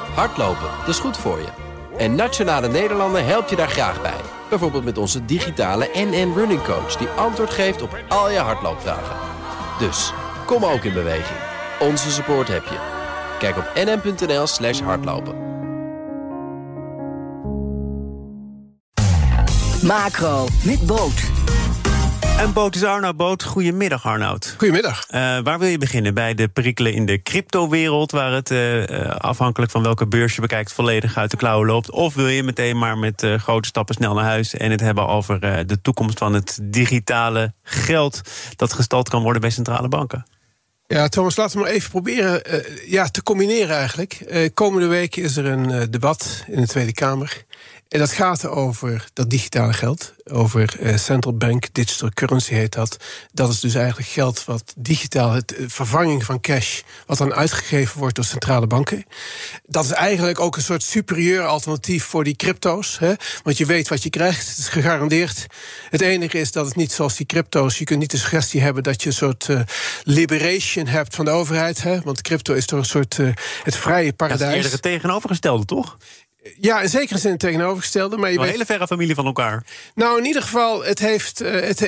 Hardlopen, dat is goed voor je. En Nationale Nederlanden helpt je daar graag bij. Bijvoorbeeld met onze digitale NN Running Coach... die antwoord geeft op al je hardloopvragen. Dus, kom ook in beweging. Onze support heb je. Kijk op nn.nl/hardlopen. Macro, met Boot. En Boot is Arnoud Boot. Goedemiddag, Arnoud. Goedemiddag. Waar wil je beginnen? Bij de perikelen in de cryptowereld... waar het afhankelijk van welke beurs je bekijkt... volledig uit de klauwen loopt? Of wil je meteen maar met grote stappen snel naar huis... en het hebben over de toekomst van het digitale geld... dat gestald kan worden bij centrale banken? Ja, Thomas, laten we maar even proberen te combineren eigenlijk. Komende week is er een debat in de Tweede Kamer... En dat gaat over dat digitale geld, over central bank digital currency heet dat. Dat is dus eigenlijk geld wat digitaal, het vervanging van cash... wat dan uitgegeven wordt door centrale banken. Dat is eigenlijk ook een soort superieur alternatief voor die crypto's. Hè? Want je weet wat je krijgt, het is gegarandeerd. Het enige is dat het niet zoals die crypto's... je kunt niet de suggestie hebben dat je een soort liberation hebt van de overheid. Hè? Want crypto is toch een soort het vrije paradijs. Dat is eerder het tegenovergestelde, toch? Ja, in zekere zin het tegenovergestelde. Maar een hele verre familie van elkaar. Nou, in ieder geval, het heeft...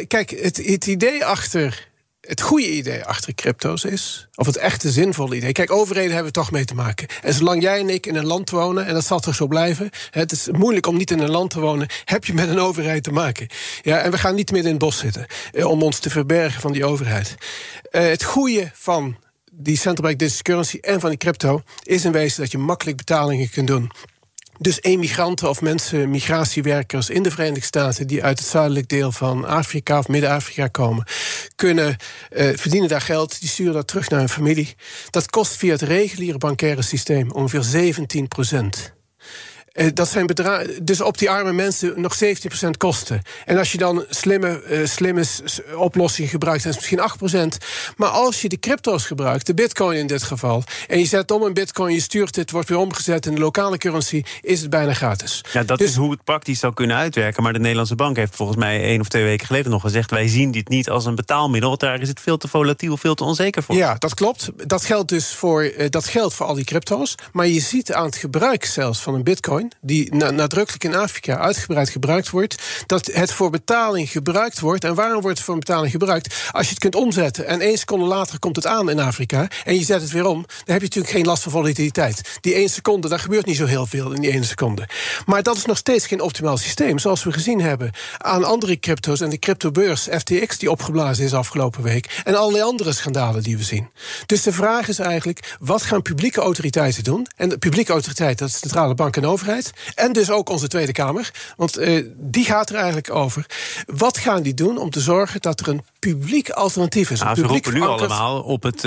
Het idee achter... Het goede idee achter crypto's is... of het echte zinvolle idee... Kijk, overheden hebben we toch mee te maken. En zolang jij en ik in een land wonen... en dat zal toch zo blijven... het is moeilijk om niet in een land te wonen... heb je met een overheid te maken. Ja, en we gaan niet midden in het bos zitten... om ons te verbergen van die overheid. Het goede van die central bank digital currency... en van die crypto... is in wezen dat je makkelijk betalingen kunt doen... Dus emigranten of mensen, migratiewerkers in de Verenigde Staten... die uit het zuidelijk deel van Afrika of Midden-Afrika komen... kunnen verdienen daar geld, die sturen dat terug naar hun familie. Dat kost via het reguliere bankaire systeem ongeveer 17%. Dat zijn bedragen, dus op die arme mensen nog 17% kosten. En als je dan slimme oplossingen gebruikt, dan is het misschien 8%. Maar als je de crypto's gebruikt, de bitcoin in dit geval... en je zet om een bitcoin, je stuurt het, wordt weer omgezet in de lokale currency... is het bijna gratis. Ja, dat is hoe het praktisch zou kunnen uitwerken. Maar de Nederlandse bank heeft volgens mij 1 of 2 weken geleden nog gezegd... wij zien dit niet als een betaalmiddel, want daar is het veel te volatiel, veel te onzeker voor. Ja, dat klopt. Dat geldt dus voor al die crypto's. Maar je ziet aan het gebruik zelfs van een bitcoin... die nadrukkelijk in Afrika uitgebreid gebruikt wordt... dat het voor betaling gebruikt wordt. En waarom wordt het voor betaling gebruikt? Als je het kunt omzetten en 1 seconde later komt het aan in Afrika... en je zet het weer om, dan heb je natuurlijk geen last van volatiliteit. Die 1 seconde, daar gebeurt niet zo heel veel in die 1 seconde. Maar dat is nog steeds geen optimaal systeem. Zoals we gezien hebben aan andere crypto's... en de cryptobeurs FTX die opgeblazen is afgelopen week... en allerlei andere schandalen die we zien. Dus de vraag is eigenlijk, wat gaan publieke autoriteiten doen? En de publieke autoriteit, dat is de centrale bank en overheid... en dus ook onze Tweede Kamer, want die gaat er eigenlijk over. Wat gaan die doen om te zorgen dat er een publiek alternatief is? Ze roepen nu allemaal op het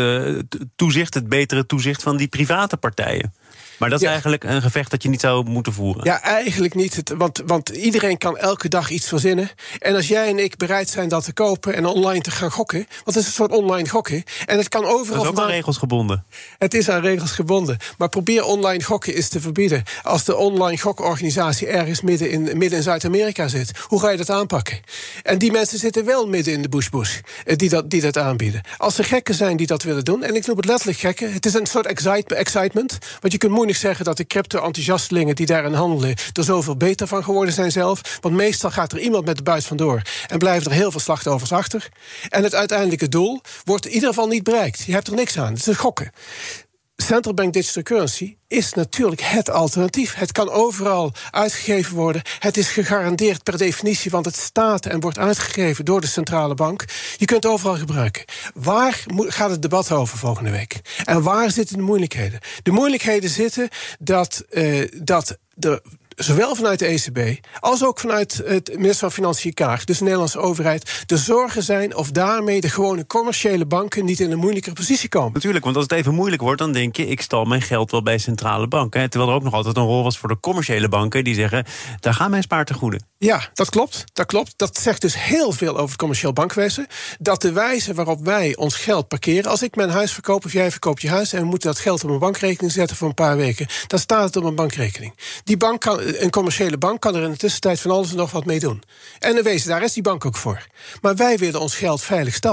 betere toezicht van die private partijen. Maar dat is eigenlijk een gevecht dat je niet zou moeten voeren. Ja, eigenlijk niet. Want iedereen kan elke dag iets verzinnen. En als jij en ik bereid zijn dat te kopen en online te gaan gokken... want het is een soort online gokken. En het kan overal. Dat is ook aan regels gebonden. Het is aan regels gebonden. Maar probeer online gokken eens te verbieden. Als de online gokorganisatie ergens midden in Zuid-Amerika zit... hoe ga je dat aanpakken? En die mensen zitten wel midden in de bush die dat aanbieden. Als er gekken zijn die dat willen doen... en ik noem het letterlijk gekken... het is een soort excitement... want je kunt moeilijk zeggen dat de crypto-enthousiastelingen die daarin handelen er zoveel beter van geworden zijn zelf. Want meestal gaat er iemand met de buit vandoor en blijven er heel veel slachtoffers achter. En het uiteindelijke doel wordt in ieder geval niet bereikt. Je hebt er niks aan. Het is gokken. Central bank digital currency is natuurlijk het alternatief. Het kan overal uitgegeven worden. Het is gegarandeerd per definitie, want het staat en wordt uitgegeven door de centrale bank. Je kunt het overal gebruiken. Waar gaat het debat over volgende week? En waar zitten de moeilijkheden? De moeilijkheden zitten dat de zowel vanuit de ECB als ook vanuit het ministerie van Financiën Kaag, dus de Nederlandse overheid, de zorgen zijn of daarmee de gewone commerciële banken niet in een moeilijkere positie komen. Natuurlijk, want als het even moeilijk wordt, dan denk je, ik stal mijn geld wel bij centrale banken. Terwijl er ook nog altijd een rol was voor de commerciële banken die zeggen, daar gaan mijn spaartegoeden. Ja, dat klopt. Dat zegt dus heel veel over het commercieel bankwezen. Dat de wijze waarop wij ons geld parkeren, als ik mijn huis verkoop of jij verkoopt je huis en we moeten dat geld op een bankrekening zetten voor een paar weken, dan staat het op een bankrekening. Een commerciële bank kan er in de tussentijd van alles en nog wat mee doen. En in wezen, daar is die bank ook voor. Maar wij willen ons geld veilig stallen.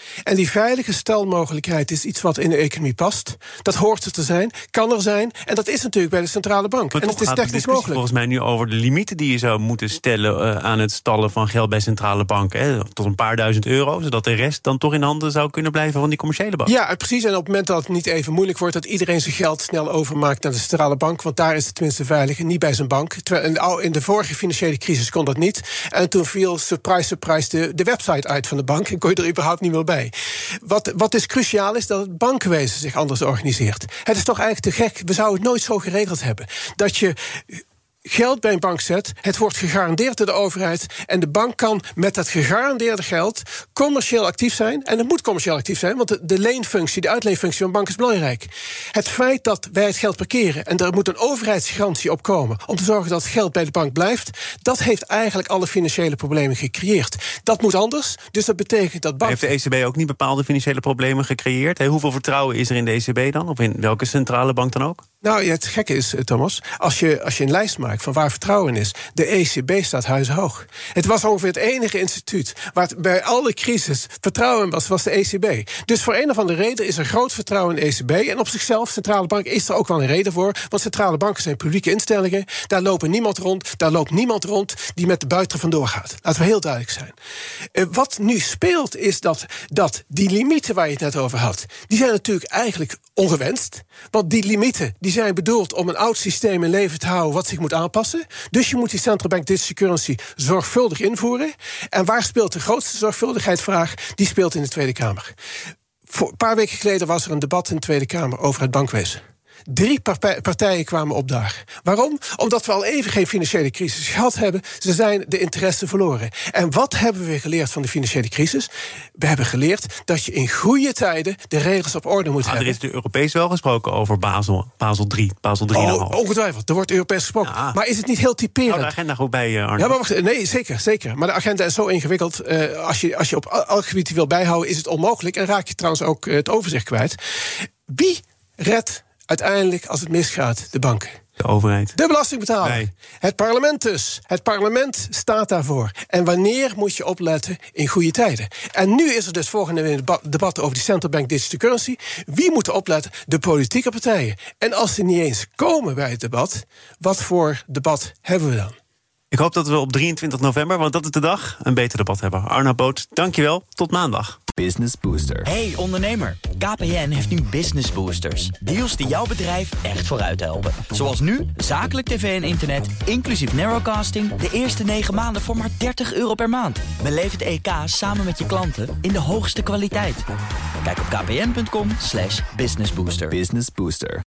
En die veilige stelmogelijkheid is iets wat in de economie past. Dat hoort er te zijn, kan er zijn. En dat is natuurlijk bij de centrale bank. Maar en toch het is gaat de technisch discussie mogelijk. volgens mij nu over de limieten die je zou moeten stellen aan het stallen van geld bij centrale banken. Hè, tot een paar duizend euro, zodat de rest dan toch in handen zou kunnen blijven van die commerciële bank. Ja, precies. En op het moment dat het niet even moeilijk wordt, dat iedereen zijn geld snel overmaakt naar de centrale bank, want daar is het tenminste veilig en niet bij zijn bank. In de vorige financiële crisis kon dat niet. En toen viel, surprise, de website uit van de bank en kon je er überhaupt niet meer bij. Wat dus cruciaal is, dat het bankenwezen zich anders organiseert. Het is toch eigenlijk te gek. We zouden het nooit zo geregeld hebben. Dat je geld bij een bank zet, het wordt gegarandeerd door de overheid en de bank kan met dat gegarandeerde geld commercieel actief zijn. En het moet commercieel actief zijn, want de leenfunctie, de uitleenfunctie van een bank is belangrijk. Het feit dat wij het geld parkeren en er moet een overheidsgarantie op komen om te zorgen dat het geld bij de bank blijft, dat heeft eigenlijk alle financiële problemen gecreëerd. Dat moet anders, dus dat betekent dat banken... Heeft de ECB ook niet bepaalde financiële problemen gecreëerd? Hey, hoeveel vertrouwen is er in de ECB dan? Of in welke centrale bank dan ook? Nou, het gekke is, Thomas, als je een lijst maakt van waar vertrouwen in is, de ECB staat huizenhoog. Het was ongeveer het enige instituut waar bij alle crisis vertrouwen was de ECB. Dus voor een of andere reden is er groot vertrouwen in de ECB. En op zichzelf, centrale bank, is er ook wel een reden voor. Want centrale banken zijn publieke instellingen. Daar loopt niemand rond die met de buiten vandoor gaat. Laten we heel duidelijk zijn. Wat nu speelt is dat die limieten waar je het net over had, die zijn natuurlijk eigenlijk ongewenst. Want die limieten die zijn bedoeld om een oud systeem in leven te houden wat zich moet aanpassen. Dus je moet die central bank digital currency zorgvuldig invoeren. En waar speelt de grootste zorgvuldigheidsvraag? Die speelt in de Tweede Kamer. Een paar weken geleden was er een debat in de Tweede Kamer over het bankwezen. 3 partijen kwamen opdagen. Waarom? Omdat we al even geen financiële crisis gehad hebben. Ze zijn de interesse verloren. En wat hebben we geleerd van de financiële crisis? We hebben geleerd dat je in goede tijden de regels op orde moet hebben. Er is de Europees wel gesproken over Basel 3, Basel 3,5. Ongetwijfeld, er wordt Europees gesproken. Ja. Maar is het niet heel typerend? Nou, de agenda goed bij, Arno. Ja, maar wacht, nee, zeker. Maar de agenda is zo ingewikkeld. Als je op elk gebied die wil bijhouden, is het onmogelijk. En raak je trouwens ook het overzicht kwijt. Wie redt uiteindelijk, als het misgaat, de banken? De overheid. De belastingbetaler. Nee. Het parlement dus. Het parlement staat daarvoor. En wanneer moet je opletten in goede tijden? En nu is er dus volgende debat over die central bank digital currency. Wie moet er opletten? De politieke partijen. En als ze niet eens komen bij het debat, wat voor debat hebben we dan? Ik hoop dat we op 23 november, want dat is de dag, een beter debat hebben. Arno Boot, dankjewel. Tot maandag. Business Booster. Hey ondernemer, KPN heeft nu Business Boosters. Deals die jouw bedrijf echt vooruit helpen. Zoals nu, zakelijk tv en internet, inclusief narrowcasting, de eerste 9 maanden voor maar €30 per maand. Beleef het EK samen met je klanten in de hoogste kwaliteit. Kijk op kpn.com/businessbooster. Business Booster.